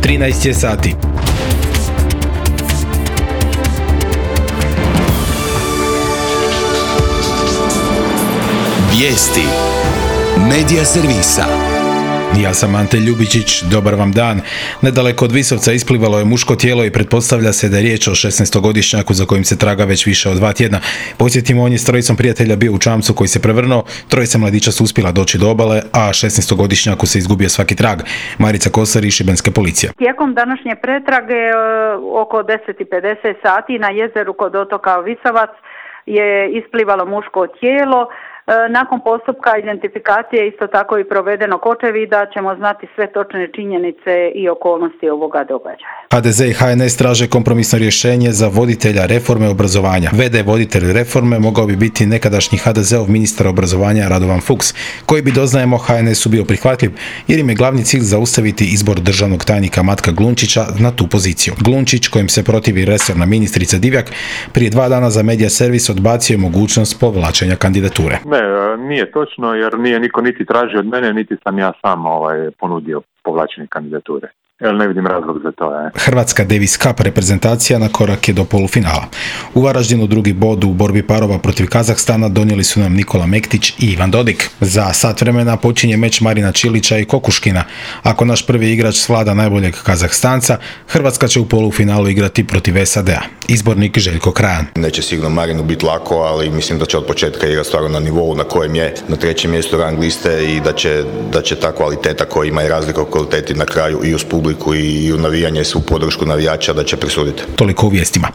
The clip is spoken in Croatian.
13 je sati. Vijesti Medija servisa. Ja sam Ante Ljubičić, dobar vam dan. Nedaleko od Visovca isplivalo je muško tijelo i pretpostavlja se da je riječ o 16-godišnjaku za kojim se traga već više od 2 tjedna. Podsjetimo, on je s trojicom prijatelja bio u čamcu koji se prevrnuo, trojica mladića su uspjela doći do obale, a 16-godišnjaku se izgubio svaki trag. Marica Kosar iz šibenske policije. Tijekom današnje pretrage oko 10:50 sati na jezeru kod otoka Visovac je isplivalo muško tijelo. Nakon postupka identifikacije isto tako i provedenog očevida ćemo znati sve točne činjenice i okolnosti ovoga događaja. HDZ i HNS traže kompromisno rješenje za voditelja reforme obrazovanja. VD voditelj reforme mogao bi biti nekadašnji HDZ-ov ministar obrazovanja Radovan Fuchs, koji bi, doznajemo, HNS-u bio prihvatljiv jer im je glavni cilj zaustaviti izbor državnog tajnika Matka Glunčića na tu poziciju. Glunčić, kojim se protivi resorna ministrica Divjak, prije 2 dana za Medija servis odbacio je mogućnost povlačenja kandidature. Ne, nije točno jer nije niko niti tražio od mene, niti sam ja sam ponudio povlačenje kandidature. Ne vidim razlog za to. Hrvatska Davis Cup reprezentacija na korak je do polufinala. U Varaždinu drugi bod u borbi parova protiv Kazahstana donijeli su nam Nikola Mektić i Ivan Dodik. Za sat vremena počinje meč Marina Čilića i Kokuškina. Ako naš prvi igrač svlada najboljeg Kazahstanca, Hrvatska će u polufinalu igrati protiv SAD-a. Izbornik Željko Krajan. Neće sigurno Marinu biti lako, ali mislim da će od početka igrati stvarno na nivou na kojem je, na 3. mjestu rang liste, i da će ta kvaliteta koja ima i razlika u kvaliteti na kraju i uz publiku i u navijanje, svu podršku navijača, da će presuditi. Toliko u vijestima.